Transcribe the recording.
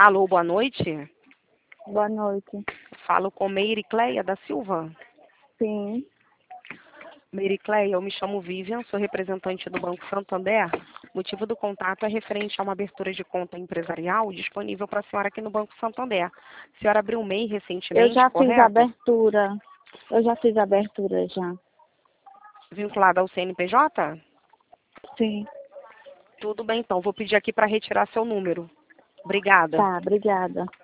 Alô, boa noite. Boa noite. Falo com Meire Cleia da Silva. Sim. Meire Cleia, eu me chamo Vivian, sou representante do Banco Santander. O motivo do contato é referente a uma abertura de conta empresarial disponível para a senhora aqui no Banco Santander. A senhora abriu um MEI Eu recentemente, já fiz a correto? abertura. Eu já fiz a abertura já. Vinculada ao CNPJ? Sim. Tudo bem, então. Vou pedir aqui para retirar seu número. Obrigada. Tá, obrigada.